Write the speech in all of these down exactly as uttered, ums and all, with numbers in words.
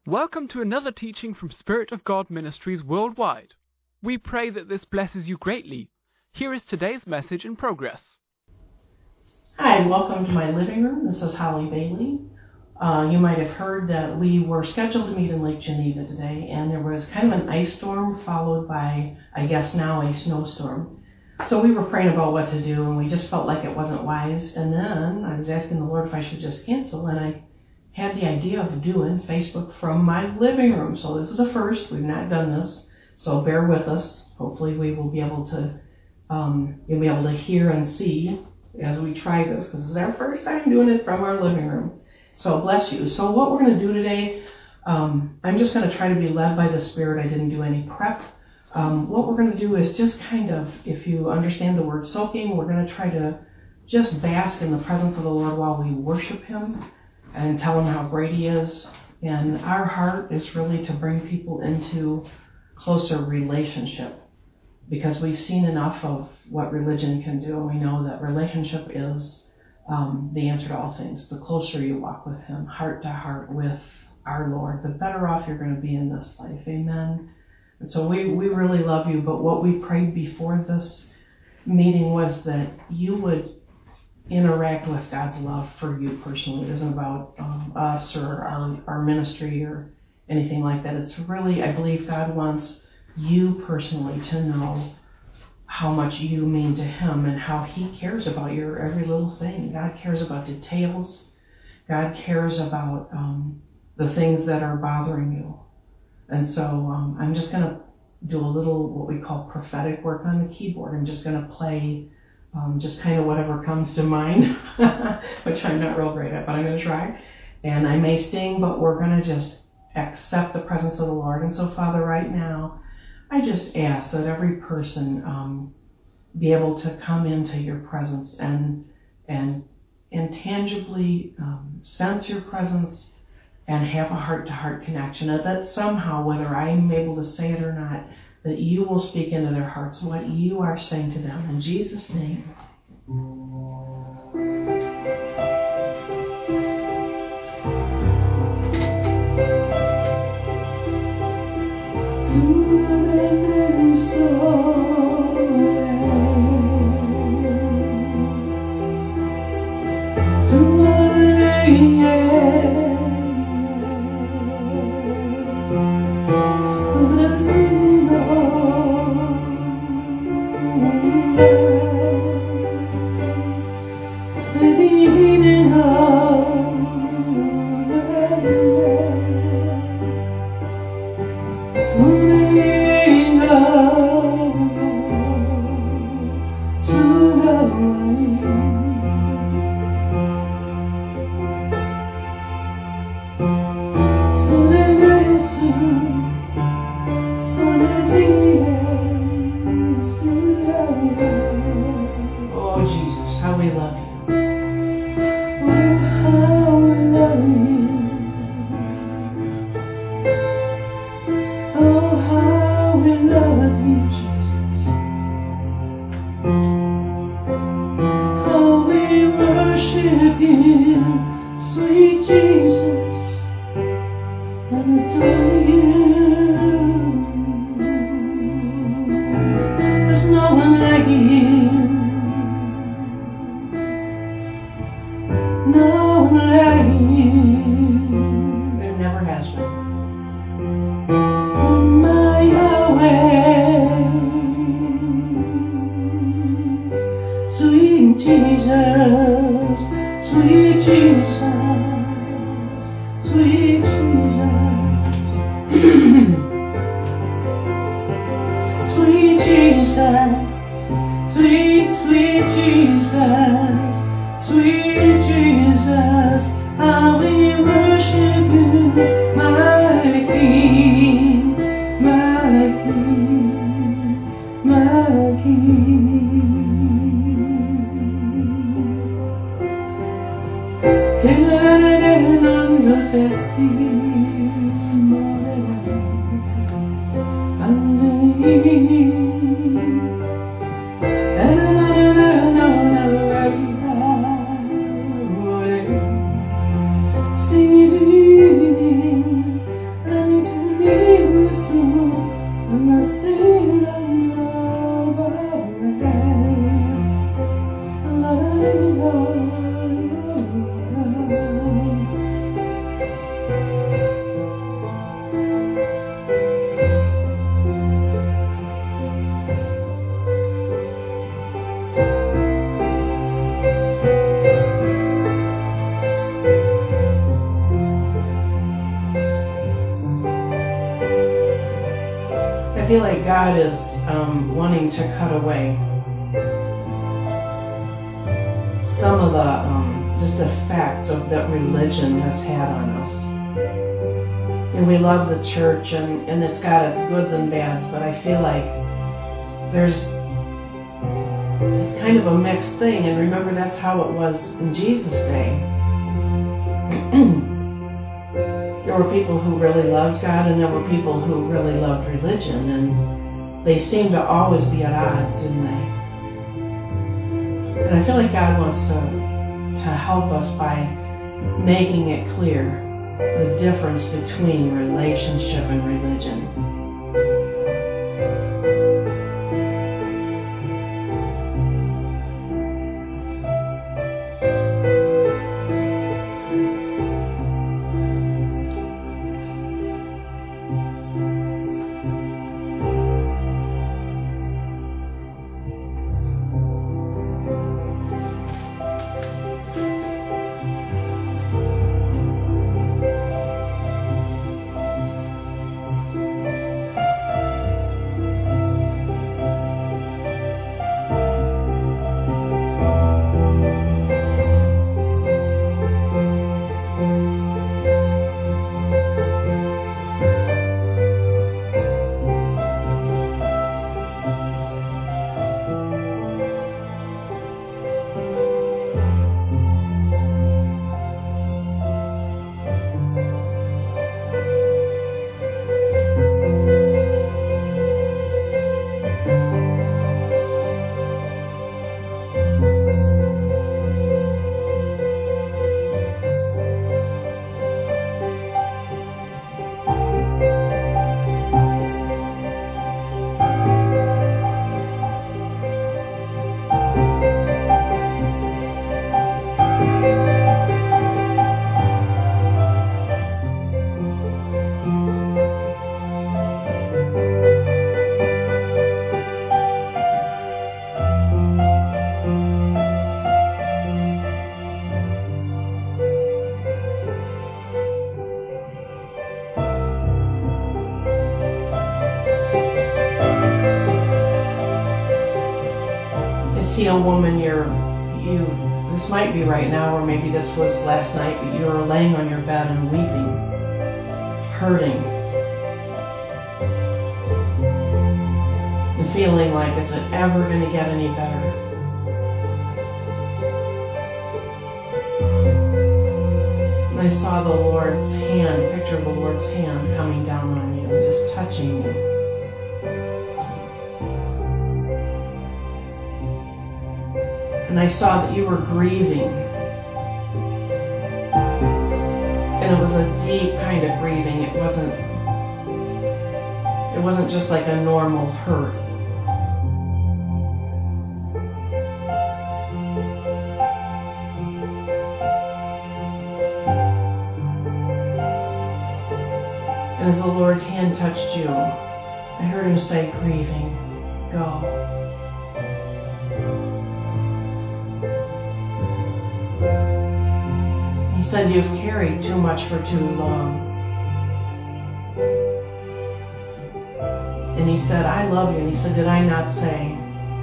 Welcome to another teaching from Spirit of God Ministries worldwide. We pray that this blesses you greatly. Here is today's message in progress. Hi, welcome to my living room. This is Holly Bailey. Uh, you might have heard that we were scheduled to meet in Lake Geneva today, and there was kind of an ice storm followed by, I guess now, a snowstorm. So we were praying about what to do, and we just felt like it wasn't wise. And then I was asking the Lord if I should just cancel, and I had the idea of doing Facebook from my living room. So this is a first. We've not done this, so bear with us. Hopefully we will be able to um, you'll be able to hear and see as we try this, because this is our first time doing it from our living room. So bless you. So what we're going to do today, um, I'm just going to try to be led by the Spirit. I didn't do any prep. Um, what we're going to do is just kind of, if you understand the word soaking, we're going to try to just bask in the presence of the Lord while we worship Him and tell Him how great He is. And our heart is really to bring people into closer relationship, because we've seen enough of what religion can do. We know that relationship is um, the answer to all things. The closer you walk with Him, heart to heart with our Lord, the better off you're going to be in this life. Amen. And so we, we really love you, but what we prayed before this meeting was that you would interact with God's love for you personally. It isn't about um, us or our, our ministry or anything like that. It's really, I believe God wants you personally to know how much you mean to Him and how He cares about your every little thing. God cares about details. God cares about um, the things that are bothering you. And so um, I'm just going to do a little what we call prophetic work on the keyboard. I'm just going to play um, just kind of whatever comes to mind, which I'm not real great at, but I'm going to try. And I may sing, but we're going to just accept the presence of the Lord. And so, Father, right now, I just ask that every person um, be able to come into your presence and and and tangibly um, sense your presence and have a heart-to-heart connection. And that somehow, whether I'm able to say it or not, that you will speak into their hearts what you are saying to them. In Jesus' name. Can I feel like God is um, wanting to cut away some of the um, just effects of that religion has had on us. And we love the church, and, and it's got its goods and bads, but I feel like there's it's kind of a mixed thing. And remember, that's how it was in Jesus' day. There were people who really loved God, and there were people who really loved religion, and they seemed to always be at odds, didn't they? And I feel like God wants to to help us by making it clear the difference between relationship and religion. See a woman, you're, you, this might be right now, or maybe this was last night, but you were laying on your bed and weeping, hurting, and feeling like, is it ever going to get any better? And I saw the Lord's hand, picture of the Lord's hand coming down on you, just touching you. And I saw that you were grieving. And it was a deep kind of grieving. It wasn't it wasn't just like a normal hurt. And as the Lord's hand touched you, I heard him say, grieving, go. He said, you've carried too much for too long. And he said, I love you. And he said, did I not say,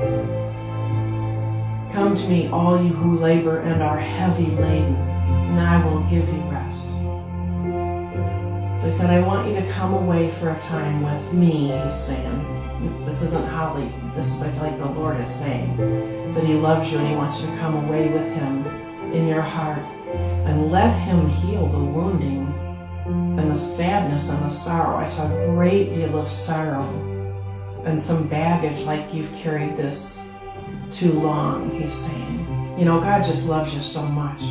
come to me, all you who labor and are heavy laden, and I will give you rest. So he said, I want you to come away for a time with me, he's saying. This isn't Holly. This is, I feel like the Lord is saying. But he loves you, and he wants you to come away with him in your heart. And let him heal the wounding and the sadness and the sorrow. I saw a great deal of sorrow and some baggage, like you've carried this too long, he's saying. You know, God just loves you so much.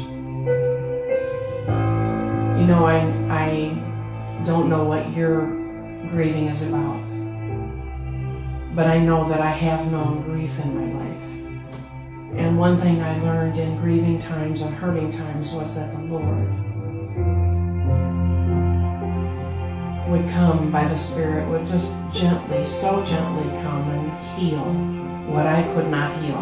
You know, I, I don't know what your grieving is about, but I know that I have known grief in my life. And one thing I learned in grieving times and hurting times was that the Lord would come by the Spirit, would just gently, so gently come and heal what I could not heal.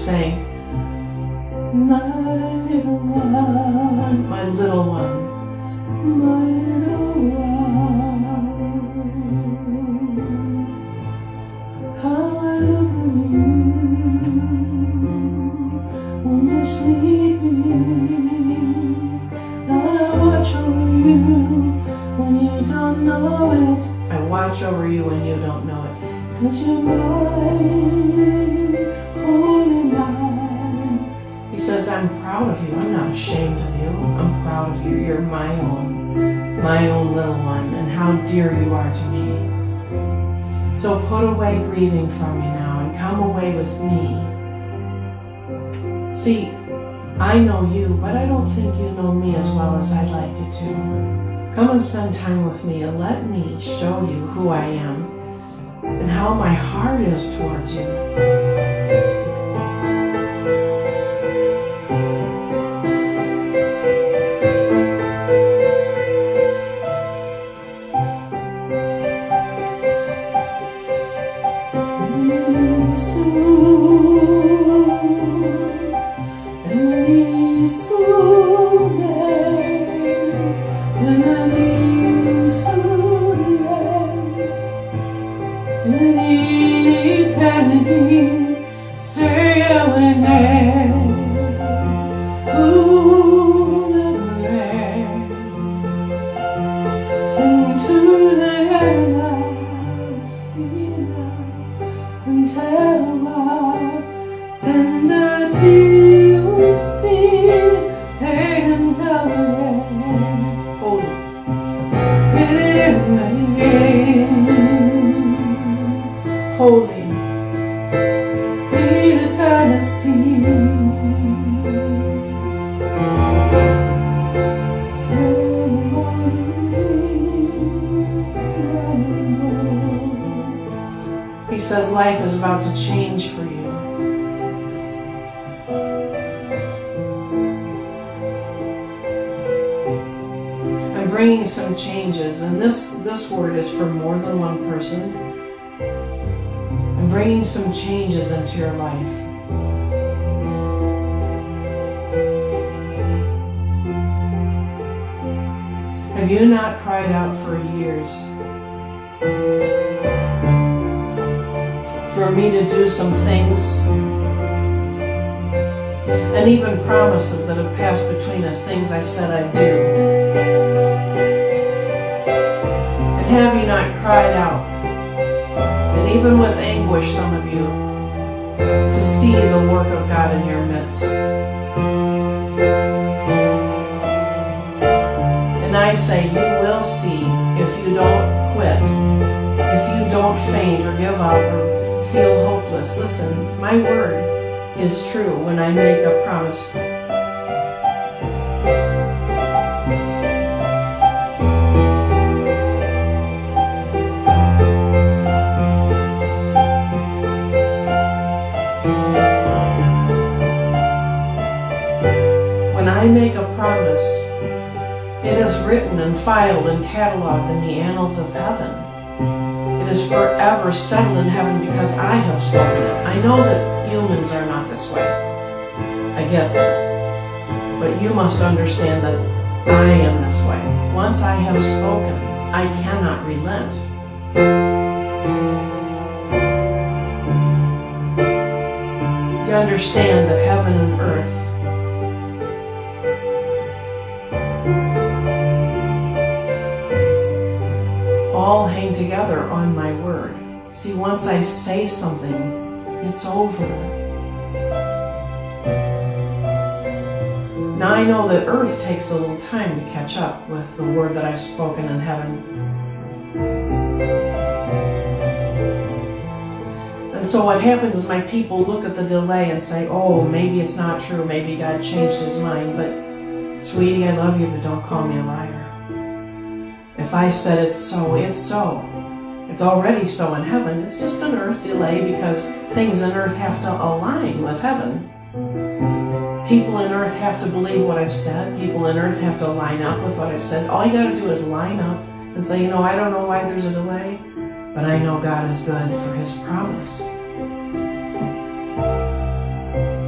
saying, my little one, my little one, my little one, how I look at you when you're sleeping. I watch over you when you don't know it. I watch over you when you don't know it. 'Cause you're mine, holy mine. He says, I'm proud of you. I'm not ashamed of you. I'm proud of you. You're my own, my own little one, and how dear you are to me. So put away grieving from you now and come away with me. See, I know you, but I don't think you know me as well as I'd like you to. Come and spend time with me and let me show you who I am and how my heart is towards you. Life is about to change for you. I'm bringing some changes, and this, this word is for more than one person. I'm bringing some changes into your life. Have you not cried out for years for me to do some things, and even promises that have passed between us, things I said I'd do? And have you not cried out, and even with anguish, some of you, to see the work of God in your midst? And I say, you will see if you don't quit, if you don't faint or give up or feel hopeless. Listen, my word is true when I make a promise. When I make a promise, it is written and filed and cataloged in the annals of heaven. It is forever settled in heaven because I have spoken it. I know that humans are not this way. I get that. But you must understand that I am this way. Once I have spoken, I cannot relent. You understand that heaven and earth all hang together on my word. See, once I say something, it's over. Now I know that earth takes a little time to catch up with the word that I've spoken in heaven. And so what happens is my people look at the delay and say, oh, maybe it's not true, maybe God changed his mind, but sweetie, I love you, but don't call me a liar. If I said it's so, it's so. It's already so in heaven. It's just an earth delay because things in earth have to align with heaven. People in earth have to believe what I've said. People in earth have to line up with what I've said. All you got to do is line up and say, you know, I don't know why there's a delay, but I know God is good for his promise.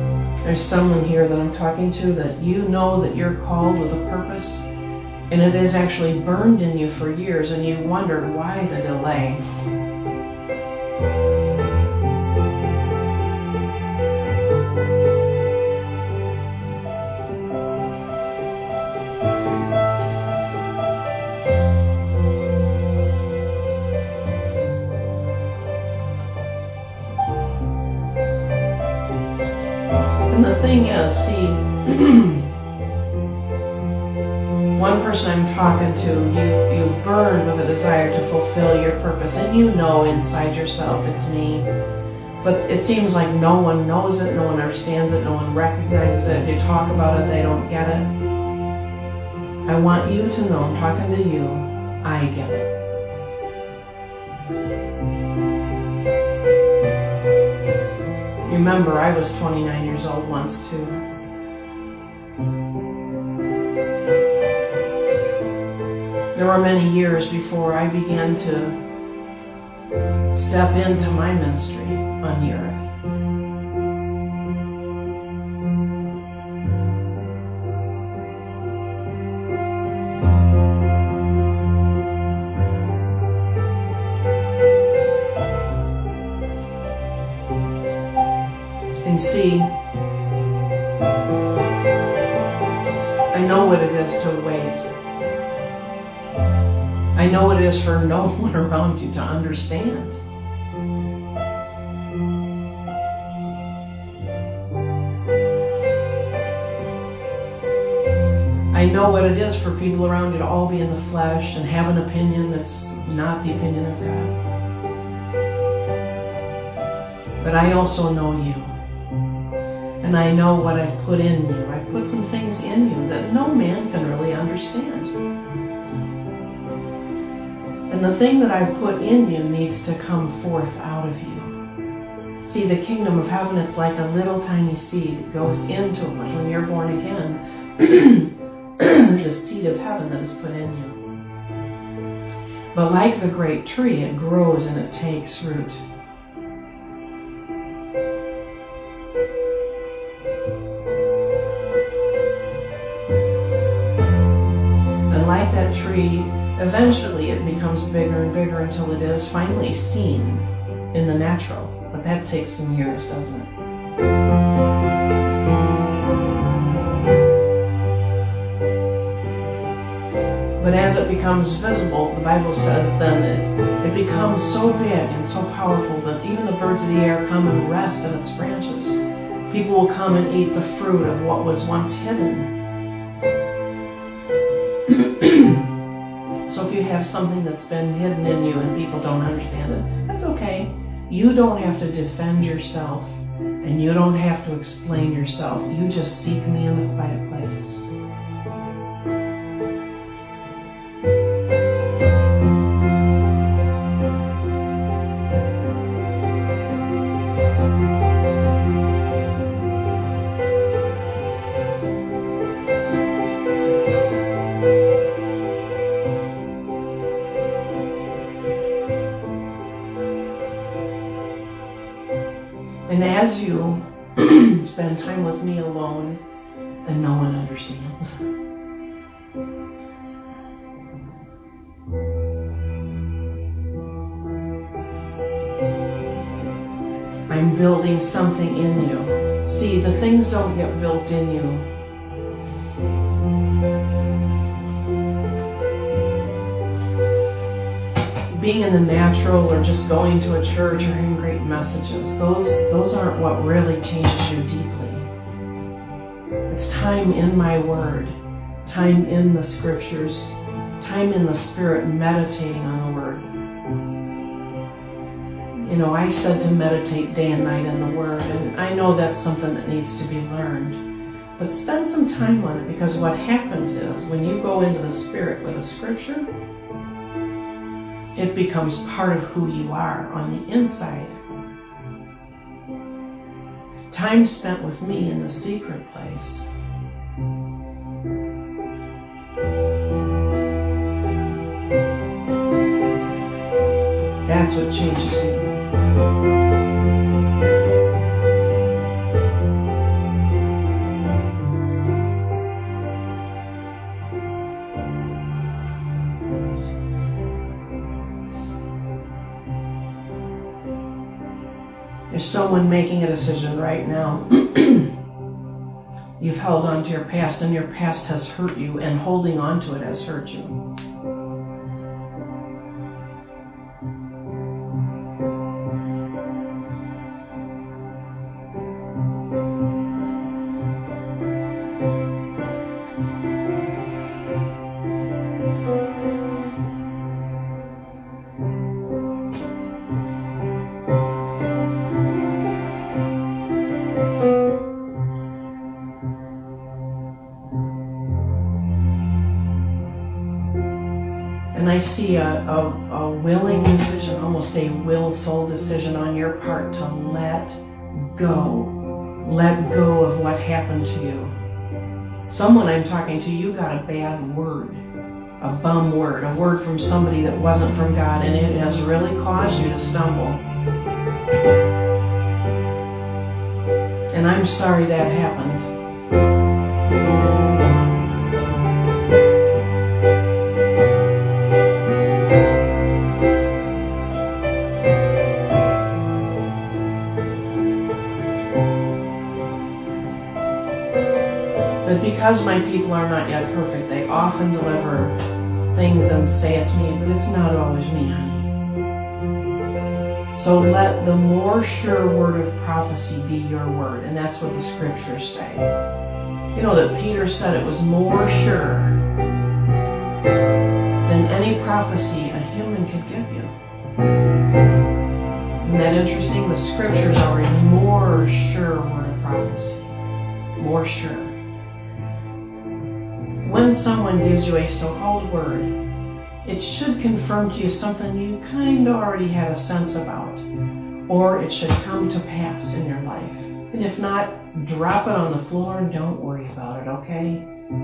there's someone here that I'm talking to that you know that you're called with a purpose, and it is actually burned in you for years, and you wonder why the delay. And the thing is, see, one person I'm talking to, you, you burn with a desire to fulfill your purpose, and you know inside yourself it's me. But it seems like no one knows it, no one understands it, no one recognizes it. If you talk about it, they don't get it. I want you to know, I'm talking to you, I get it. Remember, I was twenty-nine years old once too. There were many years before I began to step into my ministry on the earth. And see, I know what it is to wait. I know what it is for no one around you to understand. I know what it is for people around you to all be in the flesh and have an opinion that's not the opinion of God. But I also know you. And I know what I've put in you. I've put some things in you that no man can really understand. And the thing that I've put in you needs to come forth out of you. See, the kingdom of heaven, it's like a little tiny seed. It goes into it. Like when you're born again, there's a seed of heaven that is put in you. But like the great tree, it grows and it takes root. And like that tree, eventually it becomes bigger and bigger until it is finally seen in the natural. But that takes some years, doesn't it? But as it becomes visible, the Bible says then it, it becomes so big and so powerful that even the birds of the air come and rest in its branches. People will come and eat the fruit of what was once hidden. So if you have something that's been hidden in you and people don't understand it, that's okay. You don't have to defend yourself, and you don't have to explain yourself. You just seek me in the quiet place. And as you spend time with me alone, and no one understands. I'm building something in you. See, the things don't get built in you. Being in the natural or just going to a church or hearing great messages, those, those aren't what really changes you deeply. It's time in my word, time in the scriptures, time in the Spirit meditating on the word. You know, I said to meditate day and night in the word, and I know that's something that needs to be learned. But spend some time on it, because what happens is when you go into the Spirit with a scripture, it becomes part of who you are on the inside. Time spent with me in the secret place. That's what changes you. There's someone making a decision right now. You've held on to your past, and your past has hurt you, and holding on to it has hurt you. And I see a, a, a willing decision, almost a willful decision on your part to let go. Let go of what happened to you. Someone I'm talking to, you got a bad word, a bum word, a word from somebody that wasn't from God, and it has really caused you to stumble. And I'm sorry that happened. But because my people are not yet perfect, they often deliver things and say it's me, but it's not always me, honey. So let the more sure word of prophecy be your word, and that's what the scriptures say. You know that Peter said it was more sure than any prophecy a human could give you. Isn't that interesting? The scriptures are a more sure word of prophecy. More sure. When someone gives you a so-called word, it should confirm to you something you kind of already had a sense about, or it should come to pass in your life. And if not, drop it on the floor and don't worry about it, okay?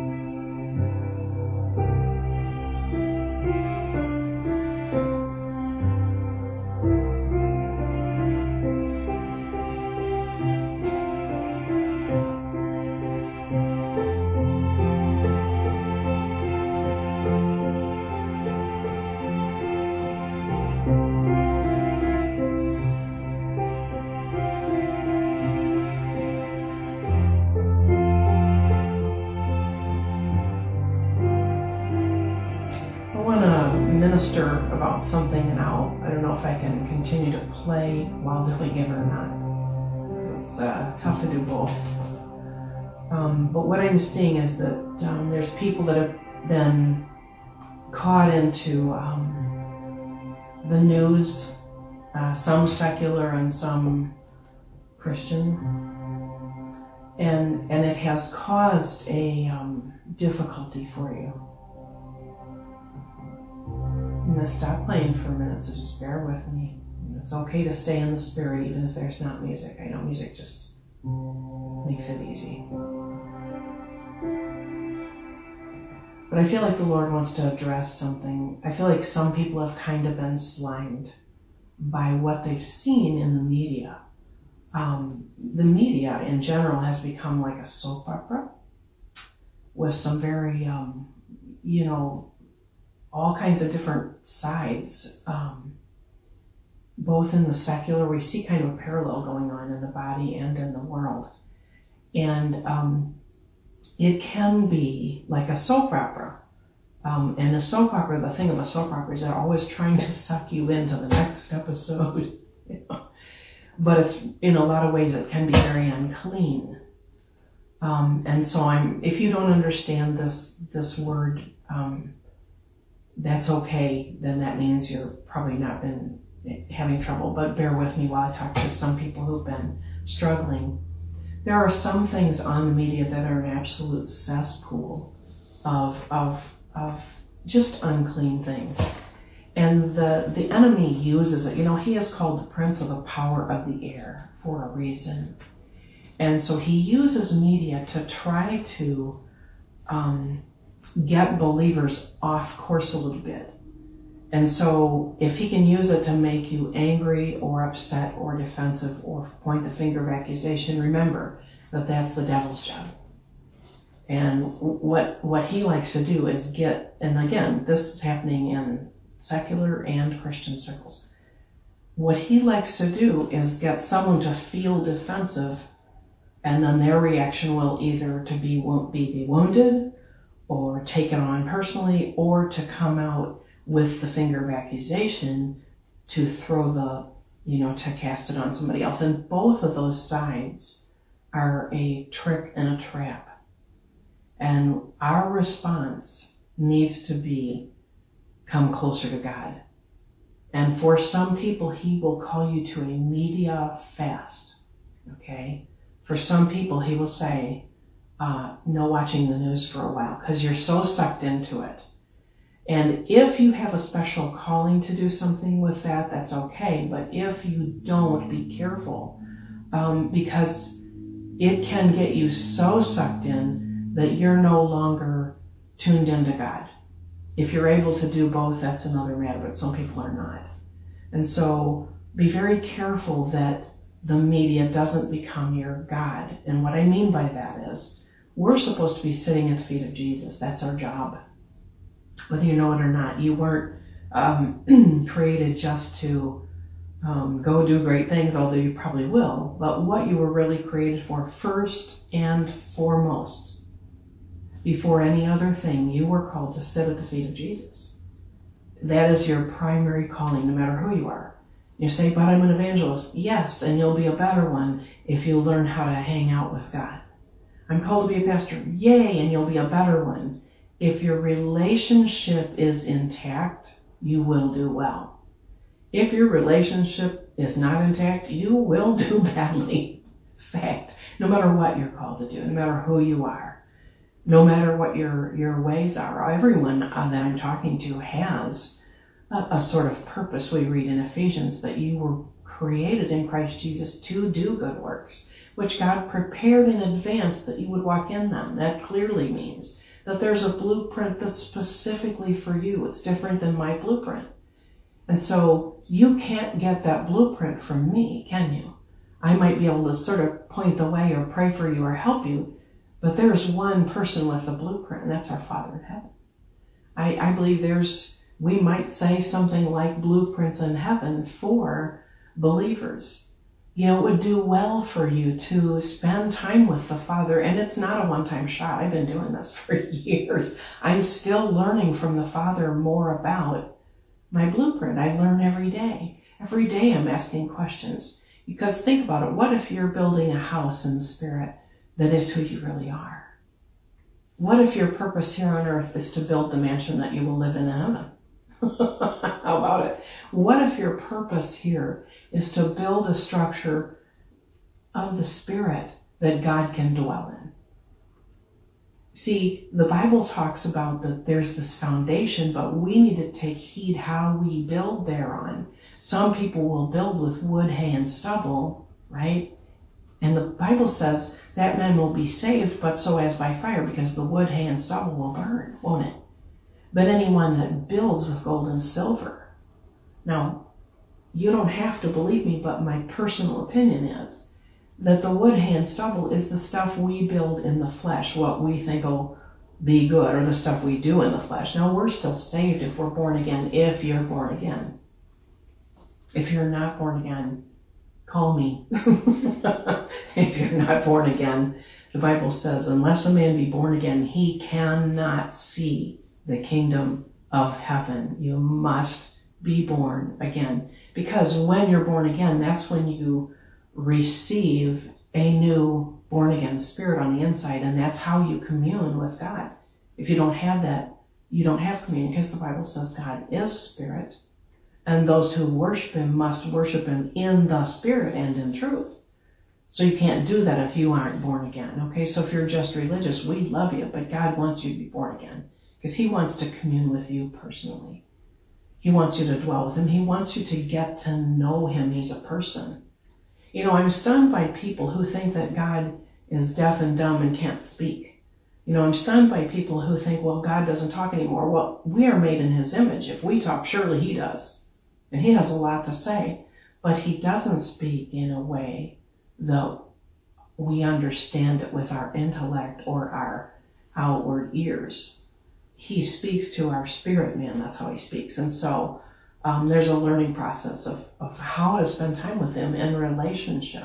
About something, and I'll, I don't know if I can continue to play while Lily give it or not. It's uh, tough to do both. Um, but what I'm seeing is that um, there's people that have been caught into um, the news, uh, some secular and some Christian, and and it has caused a um, difficulty for you. I'm going to stop playing for a minute, so just bear with me. It's okay to stay in the spirit even if there's not music. I know music just makes it easy. But I feel like the Lord wants to address something. I feel like some people have kind of been slimed by what they've seen in the media. Um, the media in general has become like a soap opera with some very, um, you know, all kinds of different sides, um, both in the secular. We see kind of a parallel going on in the body and in the world. And um, it can be like a soap opera. Um, and a soap opera, the thing of a soap opera is they're always trying to suck you into the next episode. But it's, in a lot of ways, it can be very unclean. Um, and so I'm, if you don't understand this, this word, um, that's okay, then that means you're probably not been having trouble, but bear with me while I talk to some people who've been struggling. There are some things on the media that are an absolute cesspool of of of just unclean things. And the, the enemy uses it. You know, he is called the prince of the power of the air for a reason. And so he uses media to try to um, get believers off course a little bit. And so if he can use it to make you angry or upset or defensive or point the finger of accusation, remember that that's the devil's job. And what what he likes to do is get, and again, this is happening in secular and Christian circles. what he likes to do is get someone to feel defensive, and then their reaction will either to be, be, be wounded or take it on personally, or to come out with the finger of accusation to throw the, you know, to cast it on somebody else. And both of those sides are a trick and a trap. And our response needs to be, come closer to God. And for some people, he will call you to a media fast, okay? For some people, he will say, uh, no watching the news for a while, because you're so sucked into it. And if you have a special calling to do something with that, that's okay. But if you don't, be careful, um, because it can get you so sucked in that you're no longer tuned into God. If you're able to do both, that's another matter, but some people are not. And so be very careful that the media doesn't become your God. And what I mean by that is, we're supposed to be sitting at the feet of Jesus. That's our job. Whether you know it or not, you weren't um, created just to um, go do great things, although you probably will. But what you were really created for, first and foremost, before any other thing, you were called to sit at the feet of Jesus. That is your primary calling, no matter who you are. You say, but I'm an evangelist. Yes, and you'll be a better one if you learn how to hang out with God. I'm called to be a pastor. Yay, and you'll be a better one. If your relationship is intact, you will do well. If your relationship is not intact, you will do badly. Fact, no matter what you're called to do, no matter who you are, no matter what your, your ways are, everyone uh, that I'm talking to has a, a sort of purpose. We read in Ephesians that you were created in Christ Jesus to do good works, which God prepared in advance that you would walk in them. That clearly means that there's a blueprint that's specifically for you. It's different than my blueprint. And so you can't get that blueprint from me, can you? I might be able to sort of point the way or pray for you or help you, but there's one person with a blueprint, and that's our Father in heaven. I, I believe there's, we might say something like blueprints in heaven for believers. You know, it would do well for you to spend time with the Father, and it's not a one-time shot. I've been doing this for years. I'm still learning from the Father more about my blueprint. I learn every day. Every day I'm asking questions. Because think about it. What if you're building a house in the Spirit that is who you really are? What if your purpose here on earth is to build the mansion that you will live in in heaven? How about it? What if your purpose here is to build a structure of the Spirit that God can dwell in? See, the Bible talks about that there's this foundation, but we need to take heed how we build thereon. Some people will build with wood, hay, and stubble, right? And the Bible says that men will be saved, but so as by fire, because the wood, hay, and stubble will burn, won't it? But anyone that builds with gold and silver. Now, you don't have to believe me, but my personal opinion is that the wood, hay, and stubble is the stuff we build in the flesh, what we think will be good, or the stuff we do in the flesh. Now, we're still saved if we're born again, if you're born again. If you're not born again, call me. If you're not born again, the Bible says, unless a man be born again, he cannot see the kingdom of heaven. You must be born again. Because when you're born again, that's when you receive a new born-again spirit on the inside, and that's how you commune with God. If you don't have that, you don't have communion, because the Bible says God is spirit, and those who worship him must worship him in the Spirit and in truth. So you can't do that if you aren't born again. Okay, so if you're just religious, we love you, but God wants you to be born again because he wants to commune with you personally. He wants you to dwell with him. He wants you to get to know him. He's a person. You know, I'm stunned by people who think that God is deaf and dumb and can't speak. You know, I'm stunned by people who think, well, God doesn't talk anymore. Well, we are made in his image. If we talk, surely he does. And he has a lot to say, but he doesn't speak in a way that we understand it with our intellect or our outward ears. He speaks to our spirit man. That's how he speaks. And so Um, there's a learning process of, of how to spend time with him in relationship.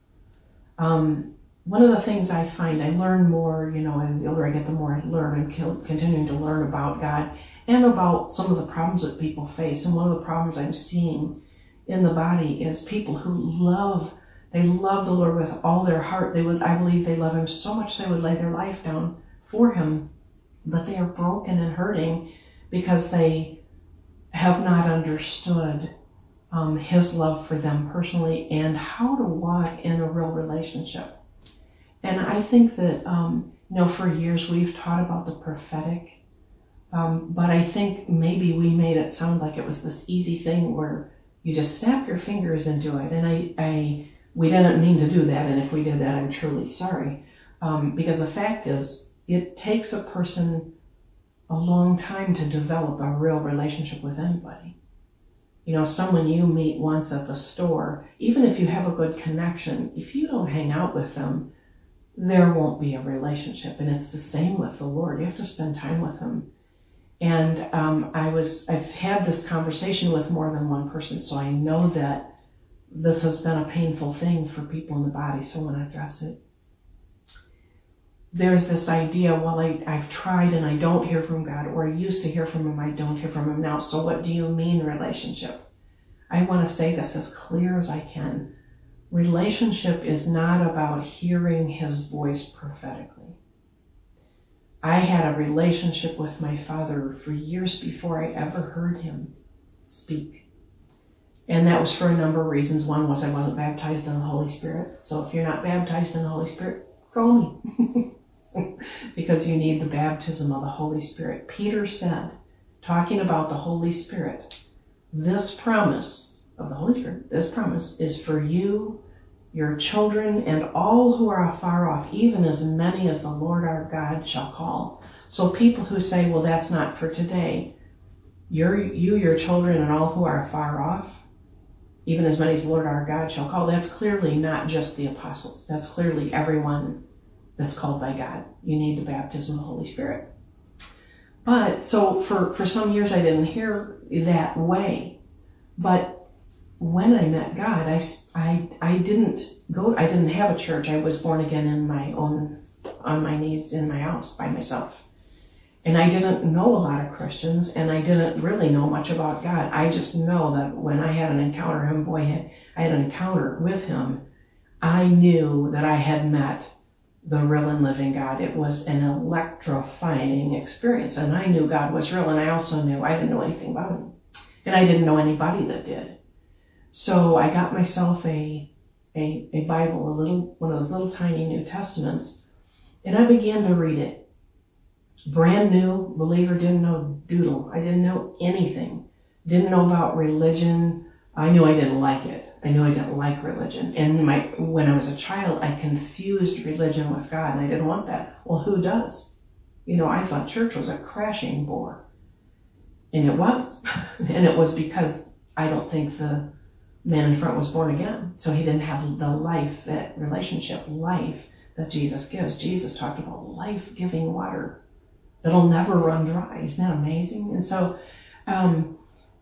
Um, one of the things I find, I learn more, you know, and the older I get, the more I learn. I'm continuing to learn about God and about some of the problems that people face. And one of the problems I'm seeing in the body is people who love, they love the Lord with all their heart. They would, I believe they love him so much they would lay their life down for him, but they are broken and hurting because they have not understood um, his love for them personally and how to walk in a real relationship. And I think that, um, you know, for years we've taught about the prophetic, um, but I think maybe we made it sound like it was this easy thing where you just snap your fingers into it. And I, I we didn't mean to do that, and if we did that, I'm truly sorry. Um, because the fact is, it takes a person a long time to develop a real relationship with anybody. You know, someone you meet once at the store, even if you have a good connection, if you don't hang out with them, there won't be a relationship. And it's the same with the Lord. You have to spend time with him. And um, I was, I've had this conversation with more than one person, so I know that this has been a painful thing for people in the body, so I want to address it. There's this idea, well, I, I've tried and I don't hear from God, or I used to hear from him, I don't hear from him now, so what do you mean relationship? I want to say this as clear as I can. Relationship is not about hearing his voice prophetically. I had a relationship with my Father for years before I ever heard him speak. And that was for a number of reasons. One was I wasn't baptized in the Holy Spirit. So if you're not baptized in the Holy Spirit, call me. Because you need the baptism of the Holy Spirit. Peter said, talking about the Holy Spirit, this promise of the Holy Spirit, this promise is for you, your children, and all who are afar off, even as many as the Lord our God shall call. So people who say, well, that's not for today, You're, you, your children, and all who are far off, even as many as the Lord our God shall call, that's clearly not just the apostles. That's clearly everyone that's called by God. You need the baptism of the Holy Spirit. But so for, for some years I didn't hear that way. But when I met God, I, I, I didn't go, I didn't have a church. I was born again in my own, on my knees in my house by myself. And I didn't know a lot of Christians, and I didn't really know much about God. I just know that when I had an encounter, him, boy, I had an encounter with him, I knew that I had met the real and living God. It was an electrifying experience, and I knew God was real, and I also knew I didn't know anything about him, and I didn't know anybody that did. So I got myself a a, a Bible, a little one of those little tiny New Testaments, and I began to read it. Brand new, believer, didn't know doodle. I didn't know anything. Didn't know about religion. I knew I didn't like it. I knew I didn't like religion. And my, when I was a child, I confused religion with God, and I didn't want that. Well, who does? You know, I thought church was a crashing bore. And it was. And it was because I don't think the man in front was born again. So he didn't have the life, that relationship life that Jesus gives. Jesus talked about life-giving water that'll never run dry. Isn't that amazing? And so um,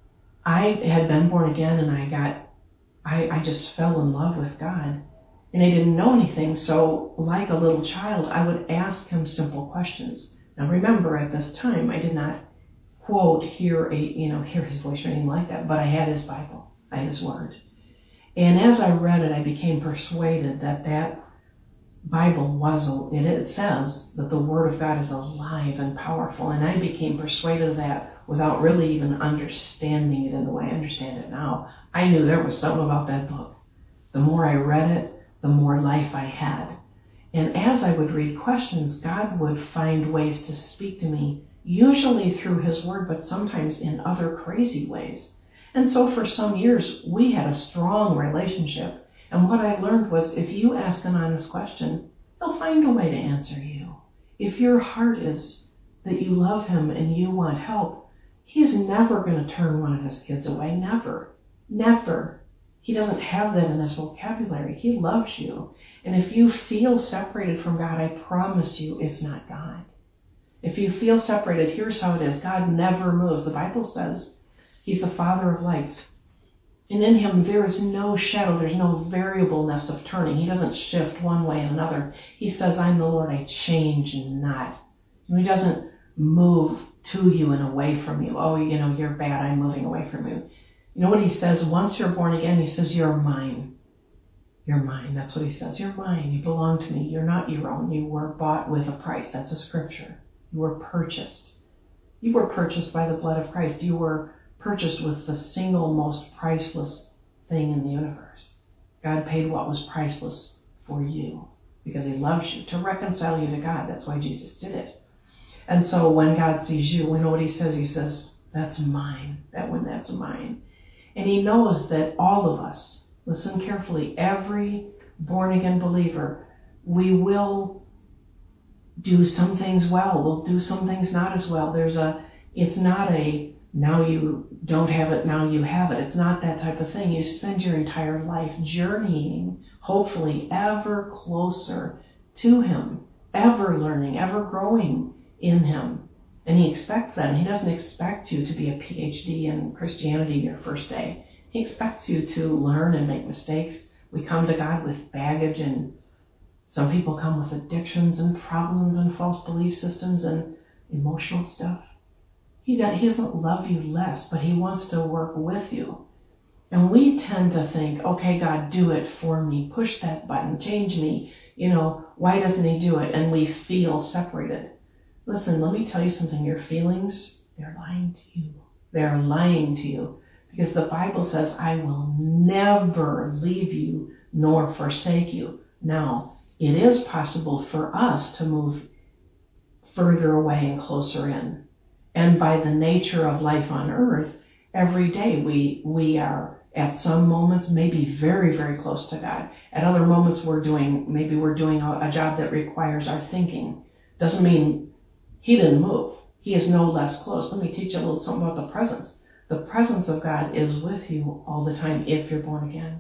I had been born again, and I got, I, I just fell in love with God. And I didn't know anything, so like a little child, I would ask him simple questions. Now remember, at this time, I did not quote, hear a, you know, hear his voice or anything like that, but I had his Bible, I had his word. And as I read it, I became persuaded that that Bible was, it, it says that the Word of God is alive and powerful, and I became persuaded of that without really even understanding it in the way I understand it now. I knew there was something about that book. The more I read it, the more life I had. And as I would read questions, God would find ways to speak to me, usually through his Word, but sometimes in other crazy ways. And so for some years, we had a strong relationship. And what I learned was, if you ask an honest question, he'll find a way to answer you. If your heart is that you love him and you want help, he's never going to turn one of his kids away. Never. Never. He doesn't have that in his vocabulary. He loves you. And if you feel separated from God, I promise you it's not God. If you feel separated, here's how it is. God never moves. The Bible says He's the Father of lights. And in him there is no shadow, there's no variableness of turning. He doesn't shift one way and another. He says, I'm the Lord, I change not. And he doesn't move to you and away from you. Oh, you know, you're bad, I'm moving away from you. You know what he says? Once you're born again, he says, you're mine. You're mine. That's what he says. You're mine. You belong to me. You're not your own. You were bought with a price. That's a scripture. You were purchased. You were purchased by the blood of Christ. You were purchased with the single most priceless thing in the universe. God paid what was priceless for you because he loves you, to reconcile you to God. That's why Jesus did it. And so when God sees you, we know what he says. He says, that's mine. That one, that's mine. And he knows that all of us, listen carefully, every born-again believer, we will do some things well. We'll do some things not as well. There's a, it's not a, now you don't have it, now you have it. It's not that type of thing. You spend your entire life journeying, hopefully ever closer to him, ever learning, ever growing in him. And he expects that. And he doesn't expect you to be a P H D in Christianity your first day. He expects you to learn and make mistakes. We come to God with baggage, and some people come with addictions and problems and false belief systems and emotional stuff. He doesn't love you less, but he wants to work with you. And we tend to think, okay, God, do it for me. Push that button. Change me. You know, why doesn't he do it? And we feel separated. Listen, let me tell you something. Your feelings, they're lying to you. They're lying to you. Because the Bible says, I will never leave you nor forsake you. Now, it is possible for us to move further away and closer in. And by the nature of life on earth, every day we we are at some moments maybe very, very close to God. At other moments we're doing, maybe we're doing a, a job that requires our thinking. Doesn't mean he didn't move. He is no less close. Let me teach you a little something about the presence. The presence of God is with you all the time if you're born again.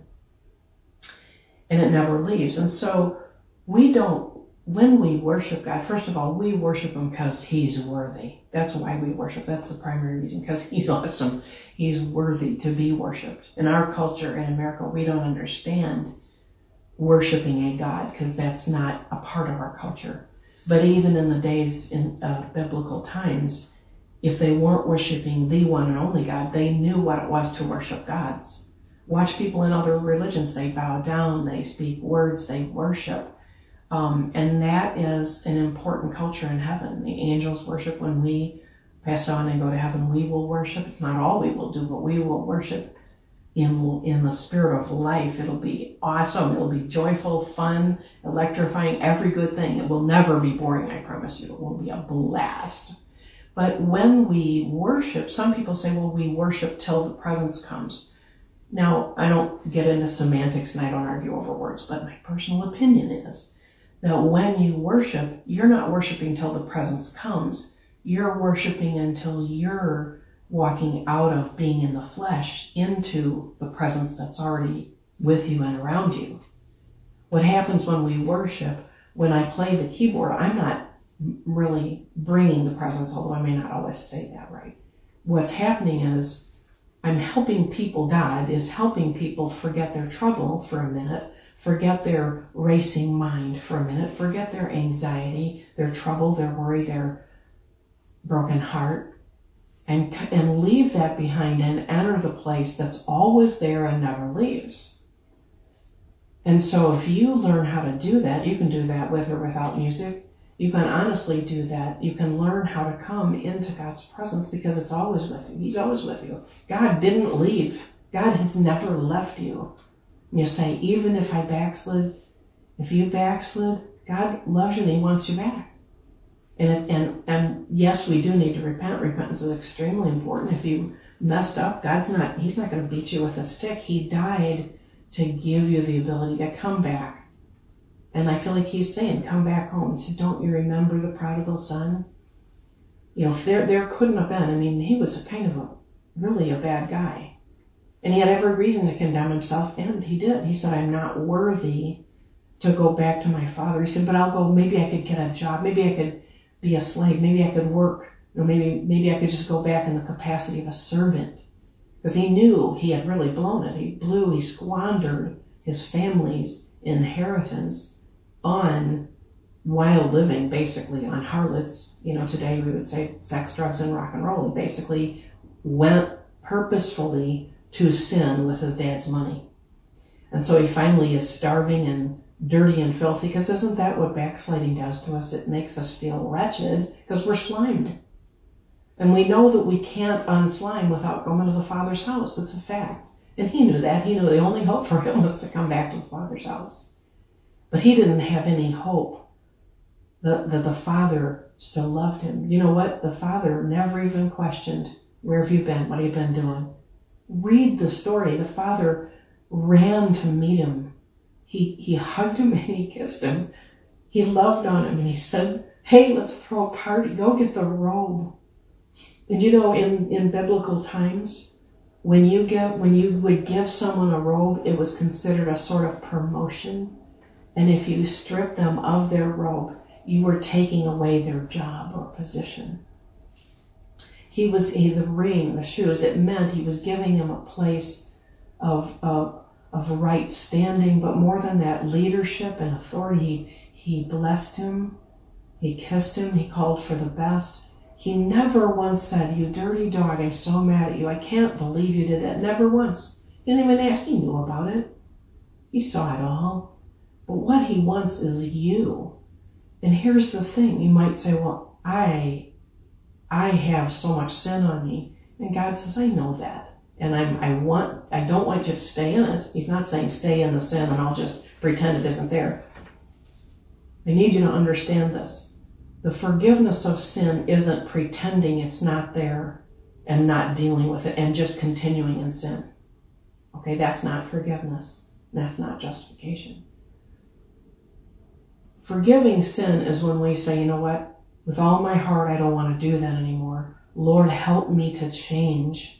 And it never leaves. And so we don't, when we worship God, first of all, we worship him because he's worthy. That's why we worship. That's the primary reason, because he's awesome. He's worthy to be worshiped. In our culture in America, we don't understand worshiping a God because that's not a part of our culture. But even in the days in uh, biblical times, if they weren't worshiping the one and only God, they knew what it was to worship gods. Watch people in other religions. They bow down, they speak words, they worship. Um, and that is an important culture in heaven. The angels worship when we pass on and go to heaven. We will worship. It's not all we will do, but we will worship in, in the spirit of life. It'll be awesome. It'll be joyful, fun, electrifying, every good thing. It will never be boring, I promise you. It will be a blast. But when we worship, some people say, well, we worship till the presence comes. Now, I don't get into semantics and I don't argue over words, but my personal opinion is that when you worship, you're not worshiping till the presence comes. You're worshiping until you're walking out of being in the flesh into the presence that's already with you and around you. What happens when we worship, when I play the keyboard, I'm not really bringing the presence, although I may not always say that right. What's happening is I'm helping people, God is helping people forget their trouble for a minute, forget their racing mind for a minute, forget their anxiety, their trouble, their worry, their broken heart, and, and leave that behind and enter the place that's always there and never leaves. And so if you learn how to do that, you can do that with or without music. You can honestly do that. You can learn how to come into God's presence because it's always with you. He's always with you. God didn't leave. God has never left you. You say, even if I backslid, if you backslid, God loves you and he wants you back. And, and, and yes, we do need to repent. Repentance is extremely important. If you messed up, God's not, he's not going to beat you with a stick. He died to give you the ability to come back. And I feel like he's saying, come back home. He said, don't you remember the prodigal son? You know, there there couldn't have been. I mean, he was a kind of a, really a bad guy. And he had every reason to condemn himself, and he did. He said, I'm not worthy to go back to my father. He said, but I'll go, maybe I could get a job. Maybe I could be a slave. Maybe I could work. Or maybe, maybe I could just go back in the capacity of a servant. because he knew he had really blown it. He blew, he squandered his family's inheritance on wild living, basically, on harlots. You know, today we would say sex, drugs, and rock and roll. He basically went purposefully to sin with his dad's money. And so he finally is starving and dirty and filthy, because isn't that what backsliding does to us? It makes us feel wretched because we're slimed. And we know that we can't unslime without going to the Father's house. It's a fact. And he knew that. He knew the only hope for him was to come back to the Father's house. But he didn't have any hope that, that the Father still loved him. You know what? The Father never even questioned, where have you been? What have you been doing? Read the story. The Father ran to meet him. He, he hugged him and he kissed him. He loved on him and he said, hey, let's throw a party. Go get the robe. And you know, in, in biblical times, when you get when you would give someone a robe, it was considered a sort of promotion. And if you stripped them of their robe, you were taking away their job or position. He was he, the ring, the shoes. It meant he was giving him a place of of, of right standing, but more than that, leadership and authority. He, he blessed him. He kissed him. He called for the best. He never once said, you dirty dog, I'm so mad at you. I can't believe you did that. Never once. He didn't even ask. He knew about it. He saw it all. But what he wants is you. And here's the thing. You might say, well, I I have so much sin on me. And God says, I know that. And I'm, I want, I don't want you to stay in it. He's not saying stay in the sin and I'll just pretend it isn't there. I need you to understand this. The forgiveness of sin isn't pretending it's not there and not dealing with it and just continuing in sin. Okay, that's not forgiveness. That's not justification. Forgiving sin is when we say, you know what, with all my heart, I don't want to do that anymore. Lord, help me to change.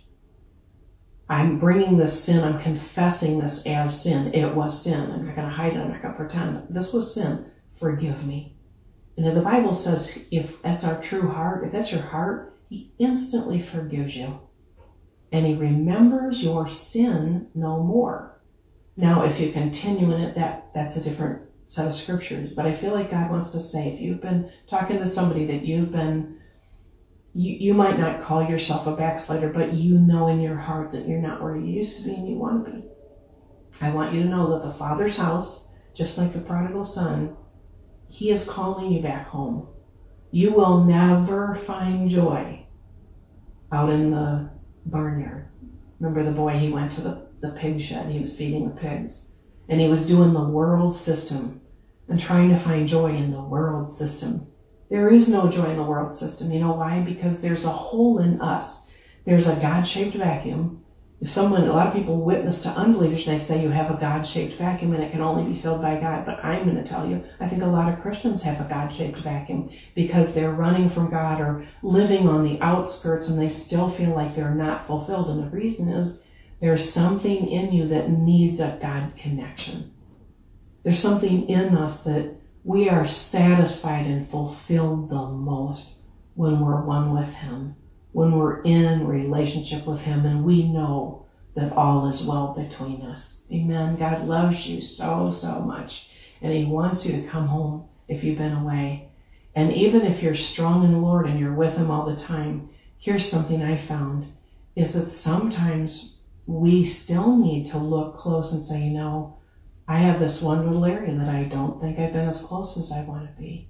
I'm bringing this sin, I'm confessing this as sin. It was sin. I'm not going to hide it, I'm not going to pretend. This was sin. Forgive me. And then the Bible says if that's our true heart, if that's your heart, he instantly forgives you. And he remembers your sin no more. Now, if you continue in it, that, that's a different set of scriptures. But I feel like God wants to say, if you've been talking to somebody that you've been, you, you might not call yourself a backslider, but you know in your heart that you're not where you used to be and you want to be. I want you to know that the Father's house, just like the prodigal son, he is calling you back home. You will never find joy out in the barnyard. Remember the boy, he went to the, the pig shed. He was feeding the pigs. And he was doing the world system and trying to find joy in the world system. There is no joy in the world system. You know why? Because there's a hole in us. There's a God-shaped vacuum. If someone, a lot of people witness to unbelievers and they say you have a God-shaped vacuum and it can only be filled by God. But I'm going to tell you, I think a lot of Christians have a God-shaped vacuum because they're running from God or living on the outskirts and they still feel like they're not fulfilled. And the reason is there's something in you that needs a God connection. There's something in us that we are satisfied and fulfilled the most when we're one with him. When we're in relationship with him and we know that all is well between us. Amen. God loves you so, so much. And he wants you to come home if you've been away. And even if you're strong in the Lord and you're with him all the time, here's something I found, is that sometimes we still need to look close and say, you know, I have this one little area that I don't think I've been as close as I want to be.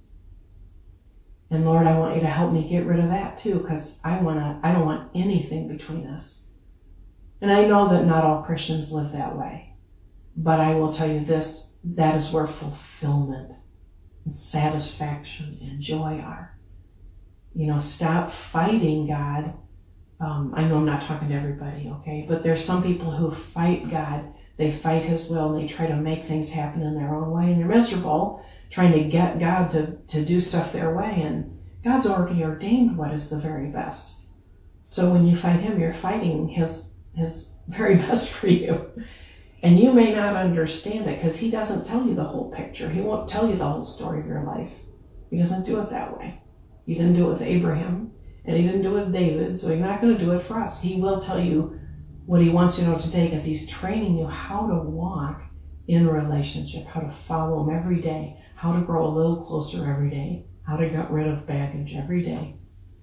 And Lord, I want you to help me get rid of that too, because I want to. I don't want anything between us. And I know that not all Christians live that way. But I will tell you this, that is where fulfillment and satisfaction and joy are. You know, stop fighting God. Um, I know I'm not talking to everybody, okay? But there's some people who fight God. They fight his will and they try to make things happen in their own way. And they're miserable, trying to get God to, to do stuff their way. And God's already ordained what is the very best. So when you fight him, you're fighting his his very best for you. And you may not understand it because he doesn't tell you the whole picture. He won't tell you the whole story of your life. He doesn't do it that way. He didn't do it with Abraham, and he didn't do it with David, so he's not going to do it for us. He will tell you what he wants you to know today is he's training you how to walk in a relationship, how to follow him every day, how to grow a little closer every day, how to get rid of baggage every day.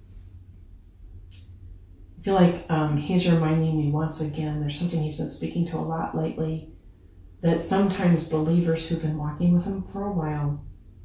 I feel like um, he's reminding me once again, there's something he's been speaking to a lot lately, that sometimes believers who've been walking with him for a while,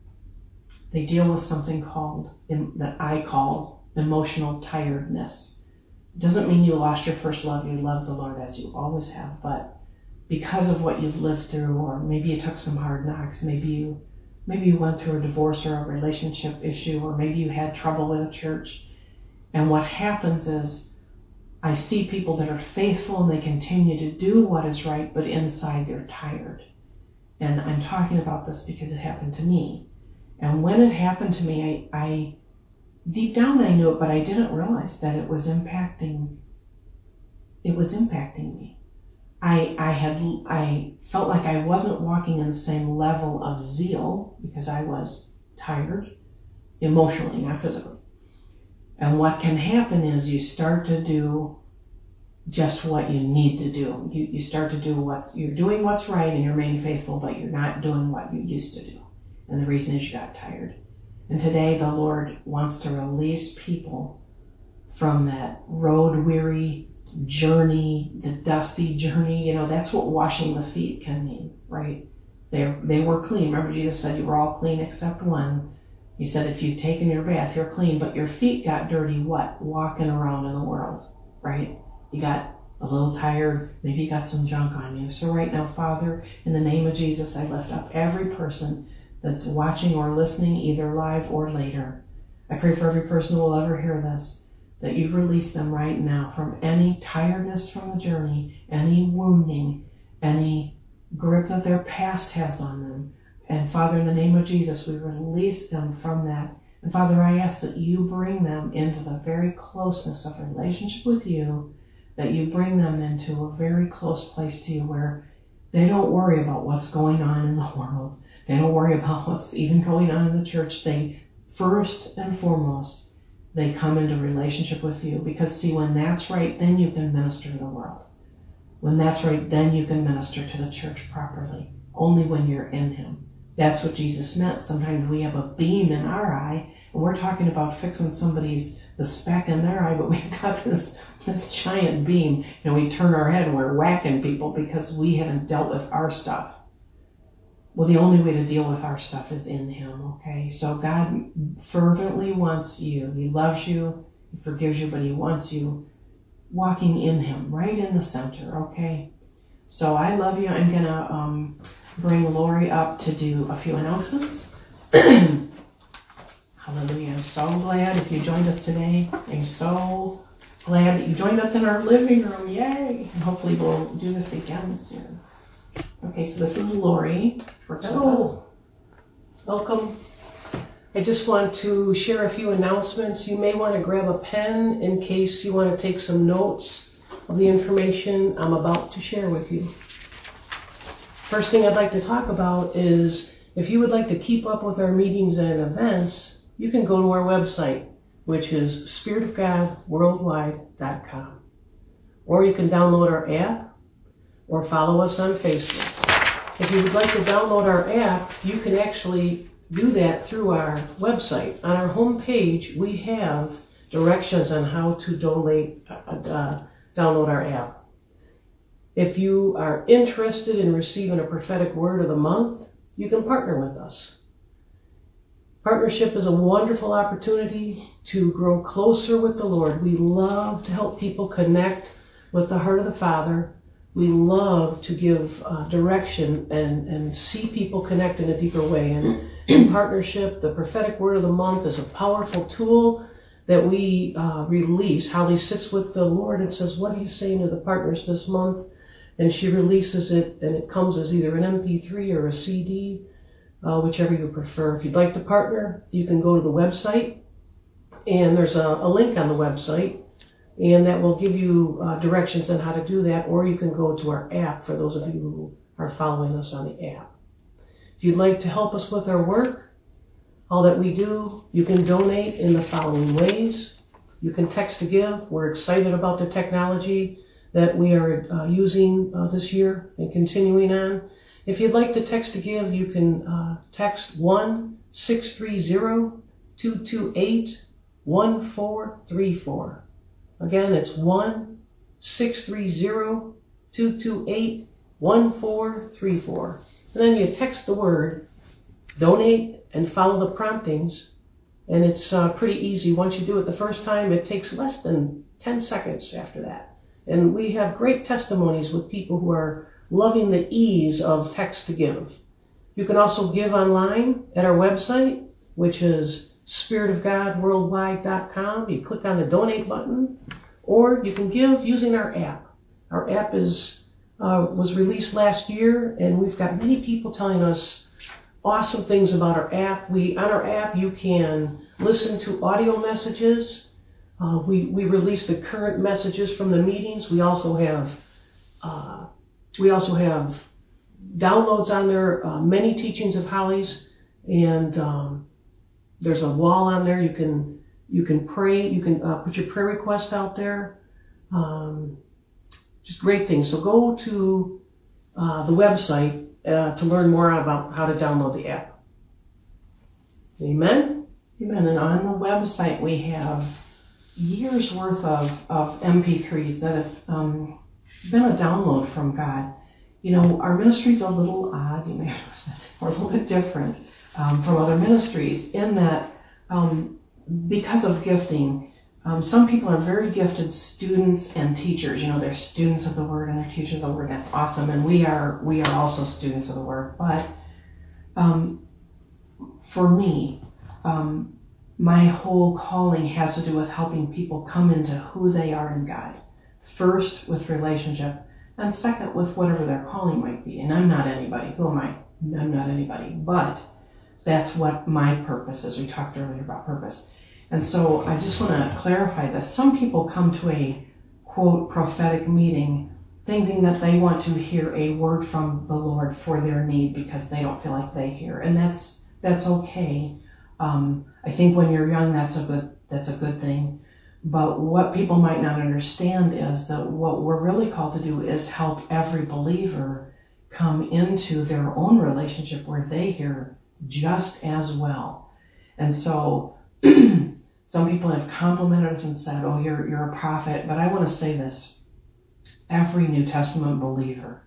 they deal with something called, that I call, emotional tiredness. It doesn't mean you lost your first love, you love the Lord as you always have, but because of what you've lived through, or maybe you took some hard knocks, maybe you maybe you went through a divorce or a relationship issue, or maybe you had trouble in a church, and what happens is, I see people that are faithful and they continue to do what is right, but inside they're tired. And I'm talking about this because it happened to me. And when it happened to me, I, I deep down I knew it, but I didn't realize that it was impacting. It was impacting me. I I had I felt like I wasn't walking in the same level of zeal because I was tired, emotionally, not physically. And what can happen is you start to do just what you need to do. You you start to do what's, you're doing what's right and you're remaining faithful, but you're not doing what you used to do. And the reason is you got tired. And today the Lord wants to release people from that road-weary journey, the dusty journey. You know, that's what washing the feet can mean, right? They they were clean. Remember Jesus said you were all clean except one. He said, if you've taken your bath, you're clean, but your feet got dirty, what? Walking around in the world, right? You got a little tired, maybe you got some junk on you. So right now, Father, in the name of Jesus, I lift up every person that's watching or listening, either live or later. I pray for every person who will ever hear this, that you release them right now from any tiredness from the journey, any wounding, any grip that their past has on them. And Father, in the name of Jesus, we release them from that. And Father, I ask that you bring them into the very closeness of relationship with you, that you bring them into a very close place to you where they don't worry about what's going on in the world. They don't worry about what's even going on in the church. They, first and foremost, they come into relationship with you. Because see, when that's right, then you can minister to the world. When that's right, then you can minister to the church properly. Only when you're in him. That's what Jesus meant. Sometimes we have a beam in our eye, and we're talking about fixing somebody's, the speck in their eye, but we've got this, this giant beam. You know, we turn our head and we're whacking people because we haven't dealt with our stuff. Well, the only way to deal with our stuff is in him, okay? So God fervently wants you. He loves you. He forgives you, but he wants you walking in him, right in the center, okay? So I love you. I'm going to um, bring Lori up to do a few announcements. Hallelujah. I'm so glad if you joined us today. I'm so glad that you joined us in our living room. Yay. And hopefully we'll do this again soon. Okay, so this is Lori. Hello. Welcome. I just want to share a few announcements. You may want to grab a pen in case you want to take some notes of the information I'm about to share with you. First thing I'd like to talk about is if you would like to keep up with our meetings and events, you can go to our website, which is spirit of god worldwide dot com. Or you can download our app or follow us on Facebook. If you would like to download our app, you can actually do that through our website. On our home page, we have directions on how to donate, uh, uh, download our app. If you are interested in receiving a prophetic word of the month, you can partner with us. Partnership is a wonderful opportunity to grow closer with the Lord. We love to help people connect with the heart of the Father. We love to give uh, direction and, and see people connect in a deeper way. And in partnership, the prophetic word of the month is a powerful tool that we uh, release. Holly sits with the Lord and says, what are you saying to the partners this month? And she releases it, and it comes as either an M P three or a C D, uh, whichever you prefer. If you'd like to partner, you can go to the website, and there's a, a link on the website, and that will give you uh, directions on how to do that, or you can go to our app for those of you who are following us on the app. If you'd like to help us with our work, all that we do, you can donate in the following ways. You can text to give. We're excited about the technology that we are uh, using uh, this year and continuing on. If you'd like to text to give, you can uh, text one six three zero, two two eight, one four three four. Again, it's one six three zero, two two eight, one four three four. And then you text the word donate and follow the promptings. And it's uh, pretty easy. Once you do it the first time, it takes less than ten seconds after that. And we have great testimonies with people who are loving the ease of text to give. You can also give online at our website, which is spirit of god worldwide dot com. You click on the donate button, or you can give using our app. Our app is uh, was released last year, and we've got many people telling us awesome things about our app. We on our app you can listen to audio messages. Uh, we, we release the current messages from the meetings. We also have uh, we also have downloads on there, uh, many teachings of Holly's, and um, there's a wall on there. You can you can pray. You can uh, put your prayer request out there. Um, just great things. So go to uh, the website uh, to learn more about how to download the app. Amen? Amen. And on the website we have years worth of, of M P threes that have um, been a download from God. You know, our ministry's a little odd, you may have said, or a little bit different um, from other ministries in that um, because of gifting, um, some people are very gifted students and teachers. You know, they're students of the Word and they're teachers of the Word. That's awesome. And we are we are also students of the Word. But um, for me, um, my whole calling has to do with helping people come into who they are in God. First, with relationship, and second, with whatever their calling might be. And I'm not anybody. Who am I? I'm not anybody. But that's what my purpose is. We talked earlier about purpose. And so I just want to clarify this. Some people come to a, quote, prophetic meeting thinking that they want to hear a word from the Lord for their need because they don't feel like they hear. And that's that's okay. Um, I think when you're young, that's a good that's a good thing. But what people might not understand is that what we're really called to do is help every believer come into their own relationship where they hear just as well. And so some people have complimented us and said, oh, you're you're a prophet. But I want to say this. Every New Testament believer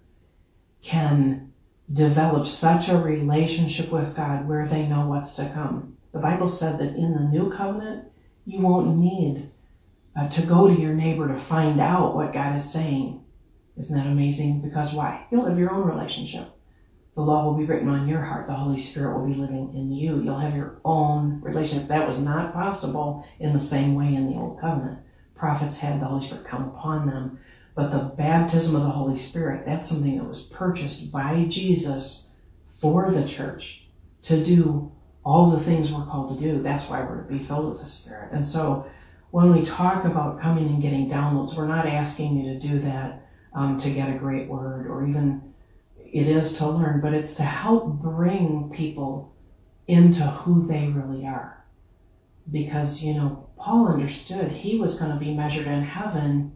can develop such a relationship with God where they know what's to come. The Bible said that in the new covenant, you won't need uh, to go to your neighbor to find out what God is saying. Isn't that amazing? Because why? You'll have your own relationship. The law will be written on your heart. The Holy Spirit will be living in you. You'll have your own relationship. That was not possible in the same way in the Old Covenant. Prophets had the Holy Spirit come upon them. But the baptism of the Holy Spirit, that's something that was purchased by Jesus for the church to do all the things we're called to do. That's why we're to be filled with the Spirit. And so when we talk about coming and getting downloads, we're not asking you to do that um, to get a great word, or even it is to learn, but it's to help bring people into who they really are. Because, you know, Paul understood he was going to be measured in heaven,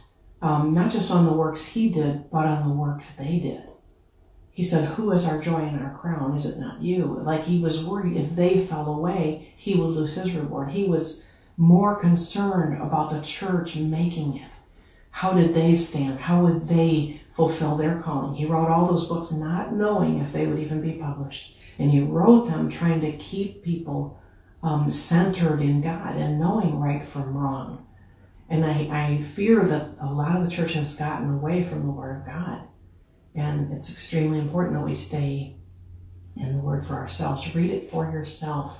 um, not just on the works he did, but on the works they did. He said, who is our joy and our crown? Is it not you? Like he was worried if they fell away, he would lose his reward. He was more concerned about the church making it. How did they stand? How would they fulfill their calling? He wrote all those books not knowing if they would even be published. And he wrote them trying to keep people um, centered in God and knowing right from wrong. And I, I fear that a lot of the church has gotten away from the Word of God. And it's extremely important that we stay in the Word for ourselves. Read it for yourself.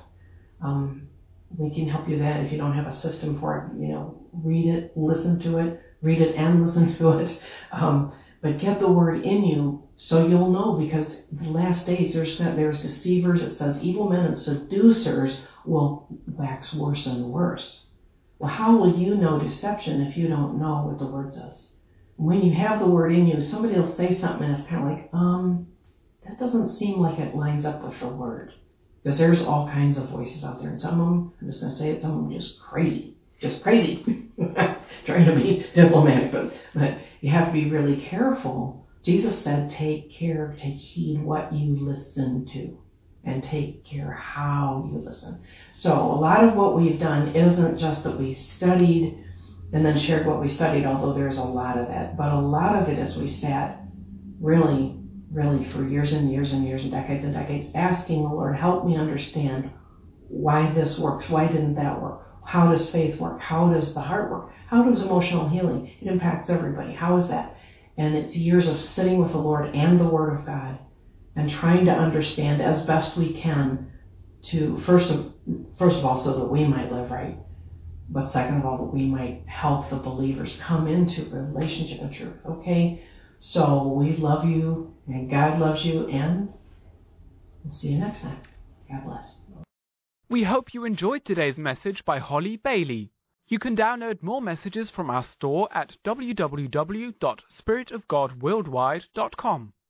Um, we can help you that if you don't have a system for it. You know, read it, listen to it, read it and listen to it. Um, but get the Word in you so you'll know, because the last days there's there's deceivers. It says evil men and seducers will wax worse and worse. Well, how will you know deception if you don't know what the Word says? When you have the Word in you, somebody will say something and it's kind of like, um, that doesn't seem like it lines up with the Word. Because there's all kinds of voices out there. And some of them, I'm just going to say it, some of them are just crazy. Just crazy. trying to be diplomatic, but, but you have to be really careful. Jesus said, take care, take heed what you listen to, and take care how you listen. So a lot of what we've done isn't just that we studied and then shared what we studied, although there's a lot of that, but a lot of it is we sat really, really for years and years and years and decades and decades asking the Lord, help me understand why this works, why didn't that work? How does faith work? How does the heart work? How does emotional healing? It impacts everybody. How is that? And it's years of sitting with the Lord and the Word of God and trying to understand as best we can to, first of, first of all, so that we might live right, but second of all, that we might help the believers come into a relationship and truth. Okay? So we love you, and God loves you, and we'll see you next time. God bless. We hope you enjoyed today's message by Holly Bailey. You can download more messages from our store at w w w dot spirit of god worldwide dot com.